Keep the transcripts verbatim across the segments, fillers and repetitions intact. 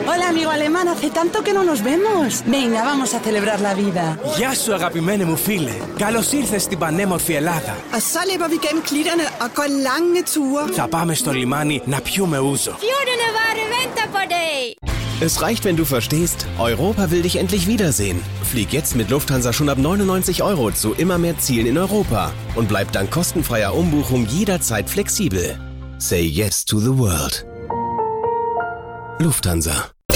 Hola, amigo alemán, hace tanto que no nos vemos. Venga, vamos a celebrar la vida. Γεια σου, αγαπημένε μου φίλε. Καλώς ήρθες στην πανέμορφη Ελλάδα. Og så løber vi gennem klitterne og går lange ture. Θα πάμε στο λιμάνι να πιούμε ούζο. Fjordene våre venter på dig. Es reicht, wenn du verstehst, Europa will dich endlich wiedersehen. Flieg jetzt mit Lufthansa schon ab neunundneunzig Euro zu immer mehr Zielen in Europa und bleib dank kostenfreier Umbuchung jederzeit flexibel. Say yes to the world. Lufthansa.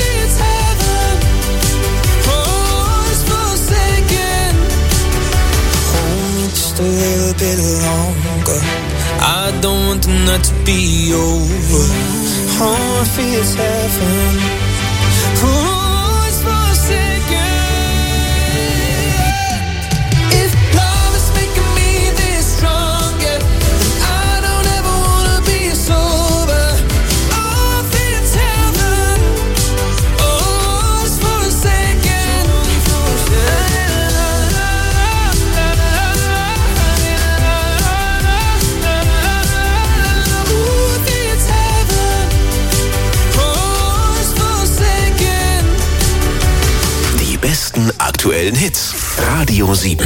A little bit longer. I don't want the night to be over. Oh, I feel it's heaven. Oh, it's for a second. If love is making me this strong, yeah, then I don't ever wanna be sober. Oh, I feel it's heaven. Oh, it's for a second. Aktuellen Hits. Radio sieben.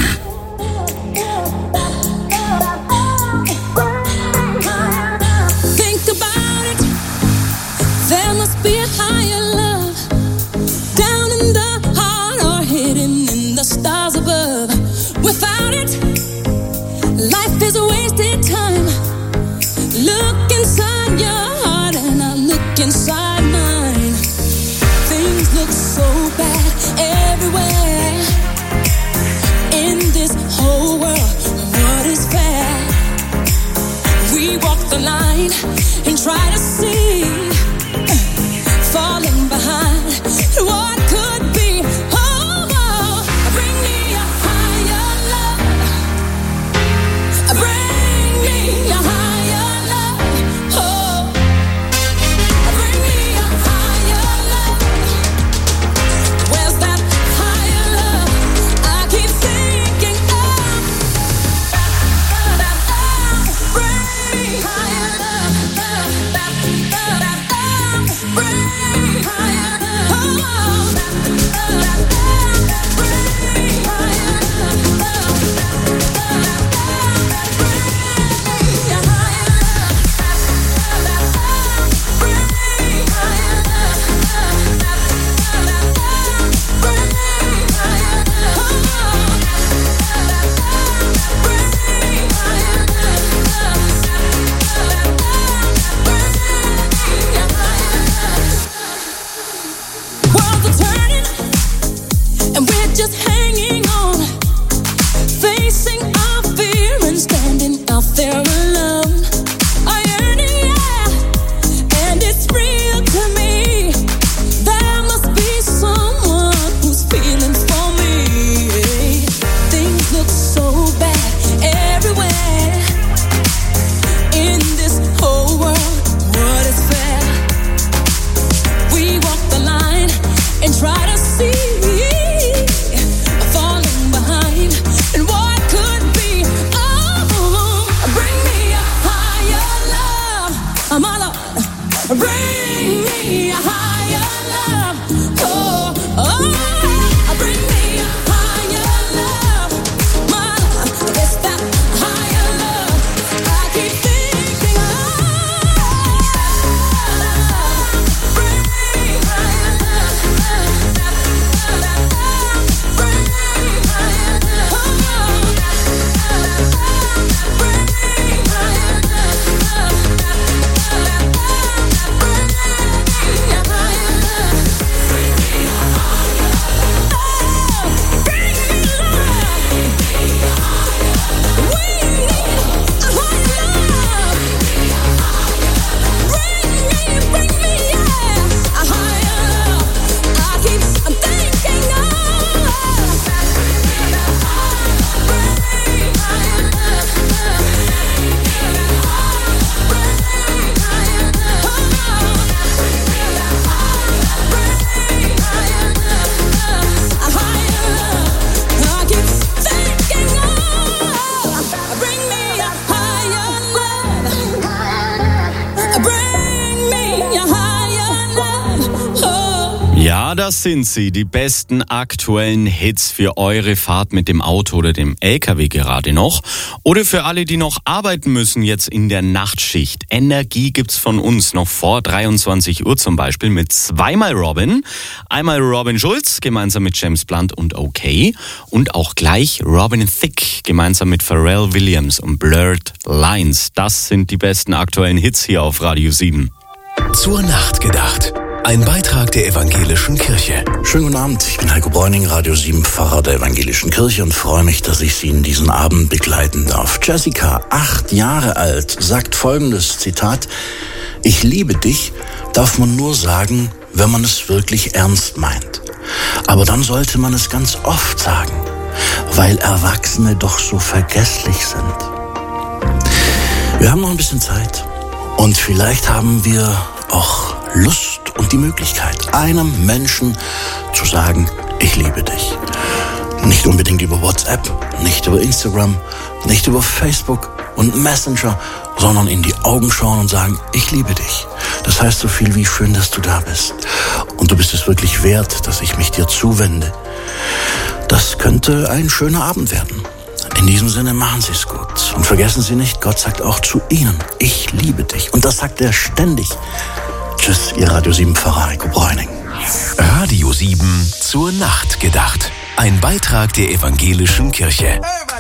Think about it. There must be a higher love down in the heart or hidden in the stars above. Without it, life is a wasted time. Look inside your heart and I look inside mine. Things look so bad everywhere. In this whole world, what is fair? We walk the line and try to see, falling behind what could be. Oh, oh, bring me a higher love. Bring me a higher love. Oh, bring me a higher love. Where's that higher love? I keep thinking of. Bring me higher love. Bring me higher love. Bring me higher love. Worlds are turning, and we're just hanging on, facing our fear and standing out there alone. A yearning, yeah, and it's real to me. There must be someone who's feeling for me. Things look so bad everywhere. In this whole world, what is fair? We walk the line and try to see, falling behind and what could be. Oh, bring me a high. Ja, das sind sie, die besten aktuellen Hits für eure Fahrt mit dem Auto oder dem L K W gerade noch. Oder für alle, die noch arbeiten müssen jetzt in der Nachtschicht. Energie gibt's von uns noch vor dreiundzwanzig Uhr zum Beispiel mit zweimal Robin. Einmal Robin Schulz gemeinsam mit James Blunt und OK. Und auch gleich Robin Thicke gemeinsam mit Pharrell Williams und Blurred Lines. Das sind die besten aktuellen Hits hier auf Radio sieben. Zur Nacht gedacht. Ein Beitrag der Evangelischen Kirche. Schönen guten Abend, ich bin Heiko Bräuning, Radio sieben Pfarrer der Evangelischen Kirche und freue mich, dass ich Sie in diesen Abend begleiten darf. Jessica, acht Jahre alt, sagt folgendes Zitat: Ich liebe dich, darf man nur sagen, wenn man es wirklich ernst meint. Aber dann sollte man es ganz oft sagen, weil Erwachsene doch so vergesslich sind. Wir haben noch ein bisschen Zeit und vielleicht haben wir auch Lust und die Möglichkeit, einem Menschen zu sagen, ich liebe dich. Nicht unbedingt über WhatsApp, nicht über Instagram, nicht über Facebook und Messenger, sondern in die Augen schauen und sagen, ich liebe dich. Das heißt so viel wie schön, dass du da bist. Und du bist es wirklich wert, dass ich mich dir zuwende. Das könnte ein schöner Abend werden. In diesem Sinne, machen Sie es gut. Und vergessen Sie nicht, Gott sagt auch zu Ihnen, ich liebe dich. Und das sagt er ständig. Tschüss, Ihr Radio sieben Pfarrer Heiko Bräuning. Radio sieben zur Nacht gedacht. Ein Beitrag der Evangelischen Kirche.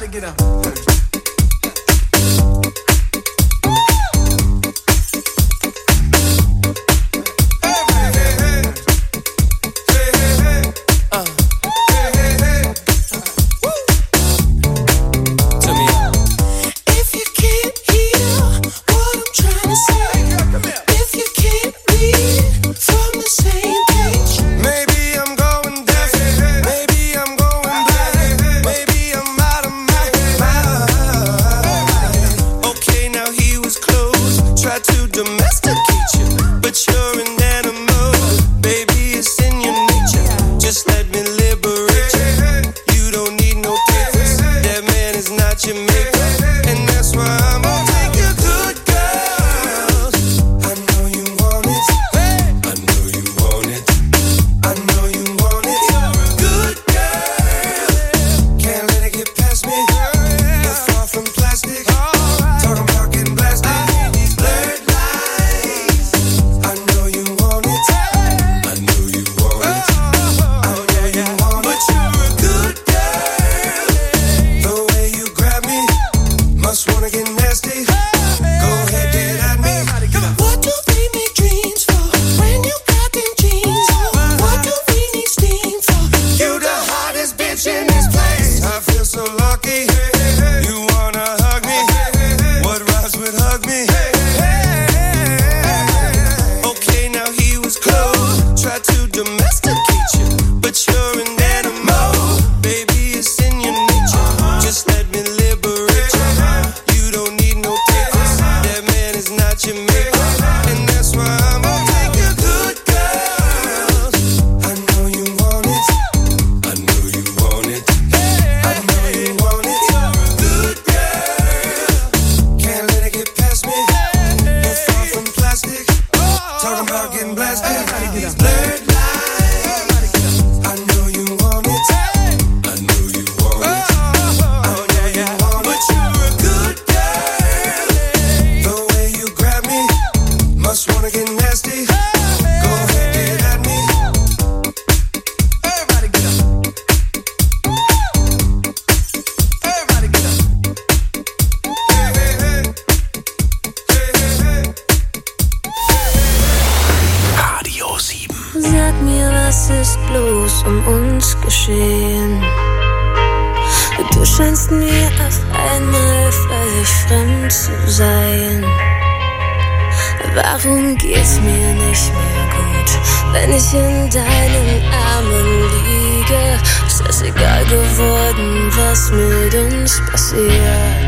Warum geht's mir nicht mehr gut, wenn ich in deinen Armen liege? Ist es egal geworden, was mit uns passiert?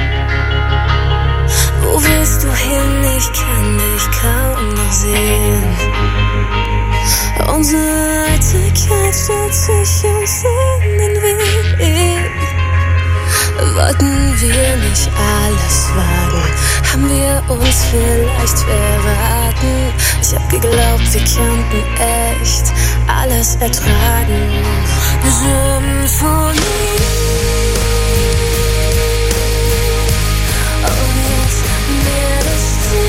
Wo willst du hin? Ich kann dich kaum noch sehen. Unsere Eitelkeit stellt sich uns in den Weg. Wollten wir nicht alles wagen? Haben wir uns vielleicht verraten? Ich hab geglaubt, wir könnten echt ertragen. Symphonie. Oh, jetzt wird es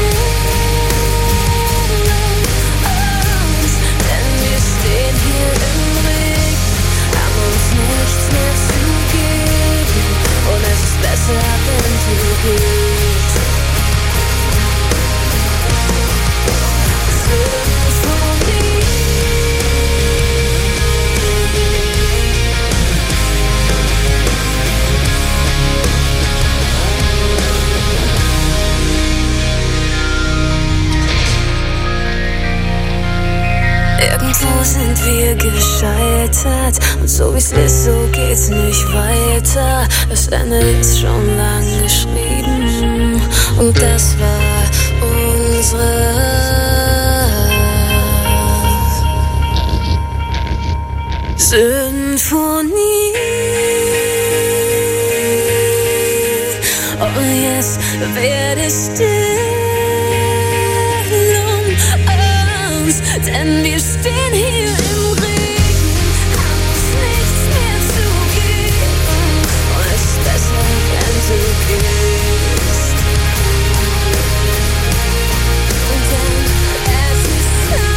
still um uns, denn wir stehen hier im Regen, haben uns nichts mehr zu geben und es ist besser, wenn du gehst. Symphonie. Irgendwo sind wir gescheitert und so wie's ist, so geht's nicht weiter. Das Ende ist schon lang geschrieben und das war unsere Symphonie. Oh, jetzt wird es still um uns, denn wir stehen hier im Regen, haben uns nichts mehr zu geben und es ist besser, wenn du gehst. Und denn es ist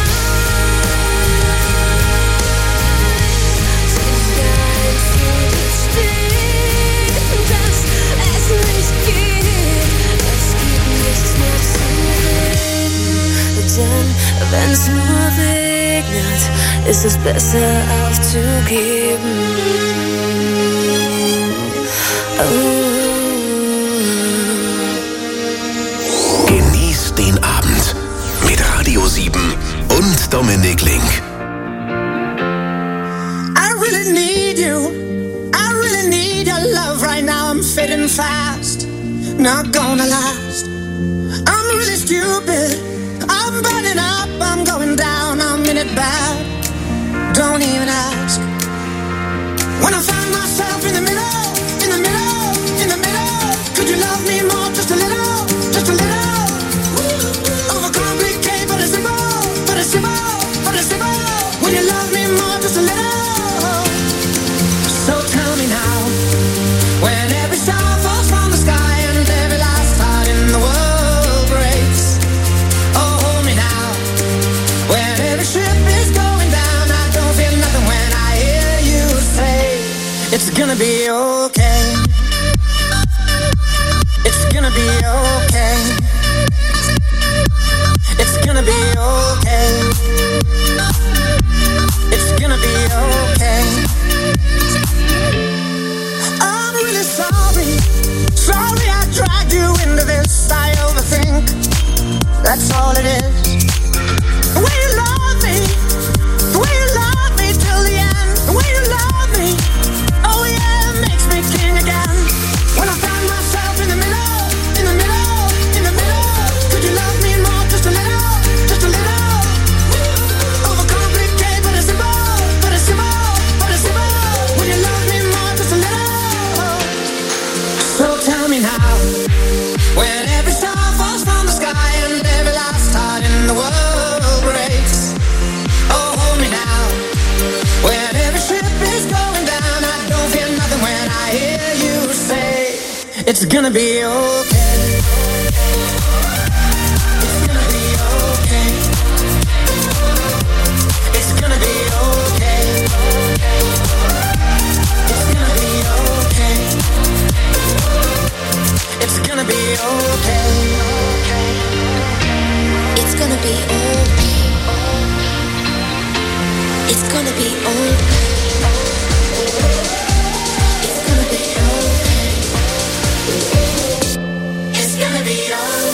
Zeit, sich einzugestehen, dass es nicht geht. Es gibt nichts mehr zu reden, denn wenn's nur regnet, ist es besser aufzugeben. Oh. Genießt den Abend mit Radio sieben und Dominik Link. I really need you. I really need your love right now. I'm fading fast, not gonna last. I'm really stupid. I'm burning up, I'm going down, I'm in it bad. Don't even ask. When I find myself in the middle, in the middle, in the middle, could you love me more, just a little, just a little? Overcomplicate, but it's simple, but it's simple, but it's simple. When you love me more, just a little. So tell me now, when every star falls from the sky and every last heart in the world breaks. Oh, hold me now, when every ship is going down, I don't feel nothing when I hear you say, it's gonna be okay. It's gonna be okay. It's gonna be okay. It's gonna be okay. I'm really sorry. Sorry I dragged you into this. I overthink. That's all it is. The way you love me, the way you love me till the end, the way you love me, oh yeah, it makes me king again. When I find myself in the middle, in the middle, in the middle, could you love me more, just a little, just a little? Overcomplicate, but it's simple, but it's simple, but it's simple. When you love me more, just a little. So tell me now, when every star falls from the sky and every last heart in the world breaks. Oh, hold me now, when every ship is going down, I don't feel nothing when I hear you say, it's gonna be okay. It's gonna be okay. It's gonna be okay. It's gonna be okay. It's gonna be okay. It's gonna be okay. It's gonna be okay. It's gonna be okay. It's gonna be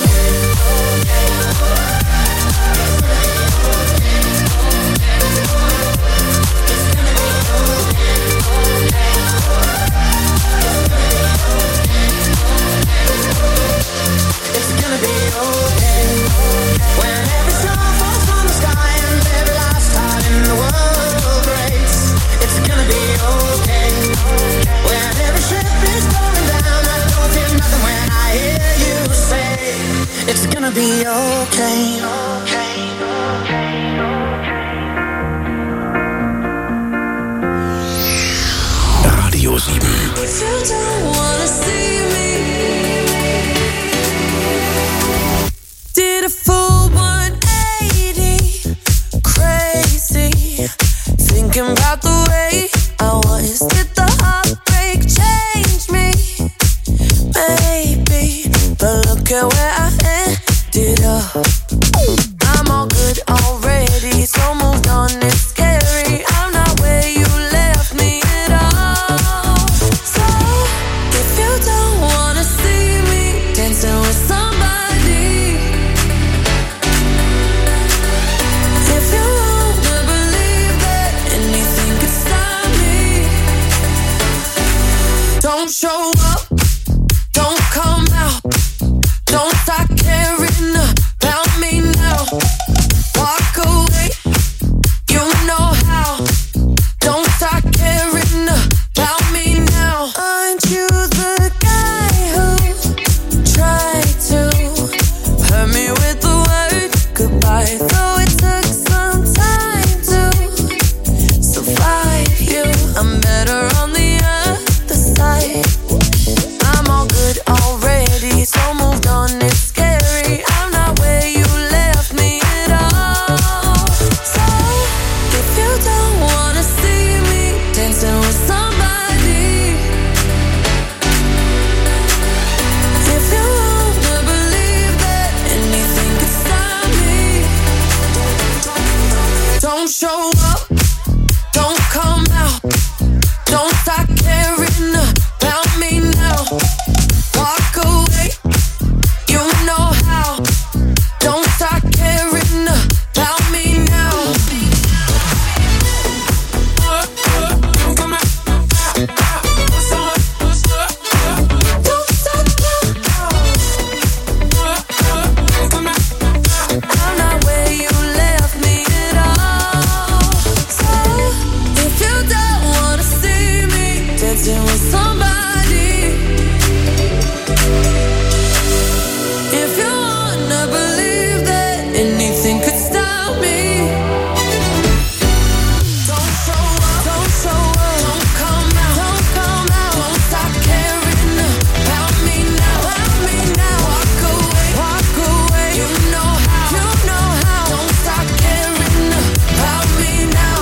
It's gonna be okay. When every star falls from the sky and every last heart in the world breaks. It's gonna be okay. When every ship is going down, I don't feel nothing when I hear you say, it's gonna be okay. Okay. Radio sieben. If you don't wanna see me, did a full one eighty, crazy, thinking about the way I was. Did the heartbreak change me? Maybe, but look at where I ended up. I'm all good already, so moved on, it's scary. I'm not where you left me at all. So, if you don't wanna see me dancing with somebody, if you wanna believe that anything could stop me, don't show up, don't come out, don't start caring about me now. Walk away, you know how. Don't start caring about me now. Aren't you the guy who tried to hurt me with the word goodbye? Though it took some time to survive you, I'm better on the other side. I'm all good already, so moved on, it's scary. I'm not where you left me at all. So, if you don't wanna see me dancing with somebody, if you wanna believe that anything could stop me, don't show up, don't come out, don't start caring about me now. Walk away, you know how. Don't start caring about me now. Don't stop now. I'm not where you left me at all. So, if you don't wanna see me dancing with somebody, if you wanna believe that anything could stop me, don't show up, don't show up, don't come out, don't come out, don't stop caring about me now, about me now. Walk away, walk away, you know how, you know how. Don't stop caring about me now.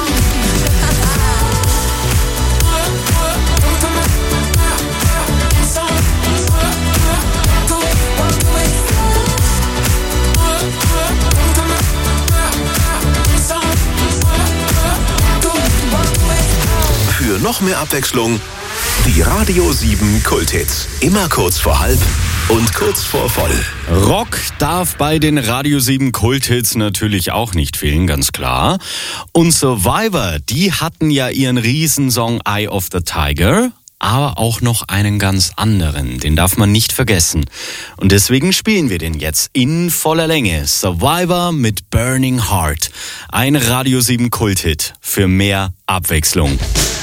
Für noch mehr Abwechslung, die Radio sieben Kulthits. Immer kurz vor halb und kurz vor voll. Rock darf bei den Radio sieben Kulthits natürlich auch nicht fehlen, ganz klar. Und Survivor, die hatten ja ihren Riesensong Eye of the Tiger, aber auch noch einen ganz anderen. Den darf man nicht vergessen. Und deswegen spielen wir den jetzt in voller Länge. Survivor mit Burning Heart. Ein Radio sieben Kulthit für mehr Abwechslung.